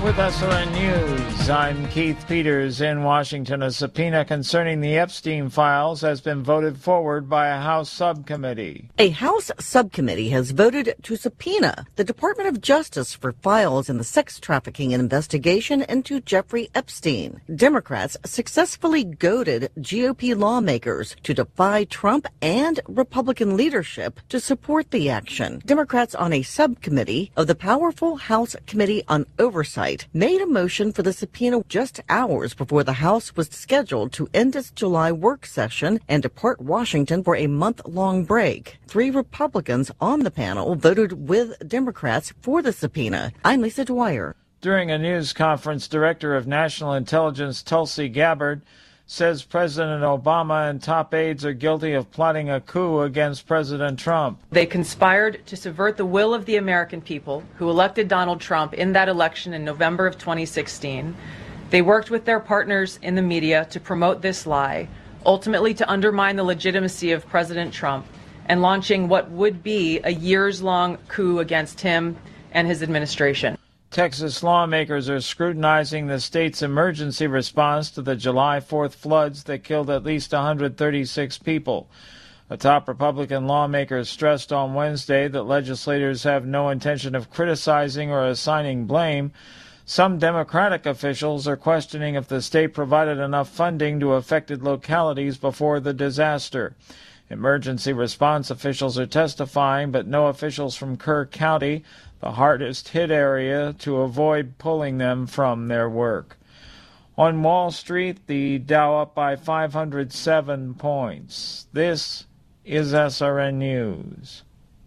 with SRN News. I'm Keith Peters in Washington. A subpoena concerning the Epstein files has been voted forward by a House subcommittee. A House subcommittee has voted to subpoena the Department of Justice for files in the sex trafficking investigation into Jeffrey Epstein. Democrats successfully goaded GOP lawmakers to defy Trump and Republican leadership to support the action. Democrats on a subcommittee of the powerful House Committee on Oversight made a motion for the subpoena just hours before the House was scheduled to end its July work session and depart Washington for a month-long break. 3 Republicans on the panel voted with Democrats for the subpoena. I'm Lisa Dwyer. During a news conference, Director of National Intelligence Tulsi Gabbard says President Obama and top aides are guilty of plotting a coup against President Trump. They conspired to subvert the will of the American people who elected Donald Trump in that election in November of 2016. They worked with their partners in the media to promote this lie, ultimately to undermine the legitimacy of President Trump and launching what would be a years-long coup against him and his administration. Texas lawmakers are scrutinizing the state's emergency response to the July 4th floods that killed at least 136 people. A top Republican lawmaker stressed on Wednesday that legislators have no intention of criticizing or assigning blame. Some Democratic officials are questioning if the state provided enough funding to affected localities before the disaster. Emergency response officials are testifying, but no officials from Kerr County, the hardest hit area, to avoid pulling them from their work. On Wall Street, the Dow up by 507 points. This is SRN News.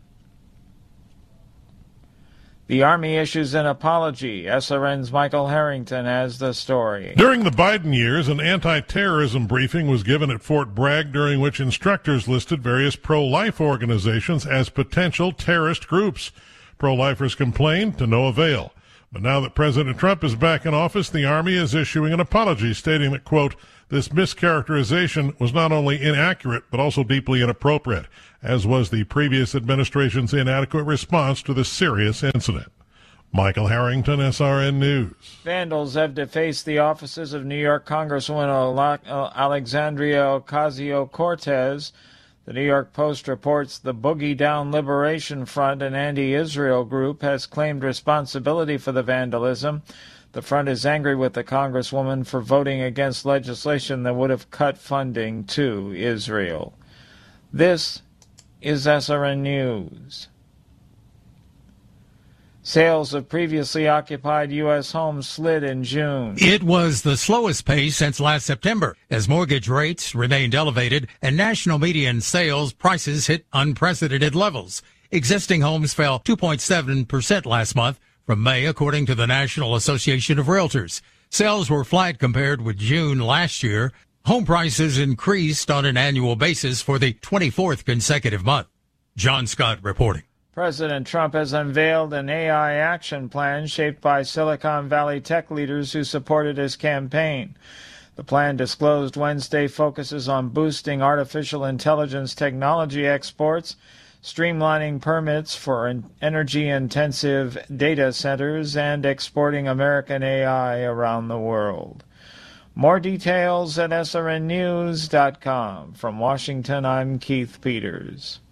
The Army issues an apology. SRN's Michael Harrington has the story. During the Biden years, an anti-terrorism briefing was given at Fort Bragg, during which instructors listed various pro-life organizations as potential terrorist groups. Pro-lifers complained, to no avail. But now that President Trump is back in office, the Army is issuing an apology, stating that, quote, this mischaracterization was not only inaccurate, but also deeply inappropriate, as was the previous administration's inadequate response to this serious incident. Michael Harrington, SRN News. Vandals have defaced the offices of New York Congresswoman Alexandria Ocasio-Cortez. The New York Post reports the Boogie Down Liberation Front, an anti-Israel group, has claimed responsibility for the vandalism. The front is angry with the Congresswoman for voting against legislation that would have cut funding to Israel. This is SRN News. Sales of previously occupied U.S. homes slid in June. It was the slowest pace since last September, as mortgage rates remained elevated and national median sales prices hit unprecedented levels. Existing homes fell 2.7% last month from May, according to the National Association of Realtors. Sales were flat compared with June last year. Home prices increased on an annual basis for the 24th consecutive month. John Scott reporting. President Trump has unveiled an AI action plan shaped by Silicon Valley tech leaders who supported his campaign. The plan, disclosed Wednesday, focuses on boosting artificial intelligence technology exports, streamlining permits for energy-intensive data centers, and exporting American AI around the world. More details at srnnews.com. From Washington, I'm Keith Peters.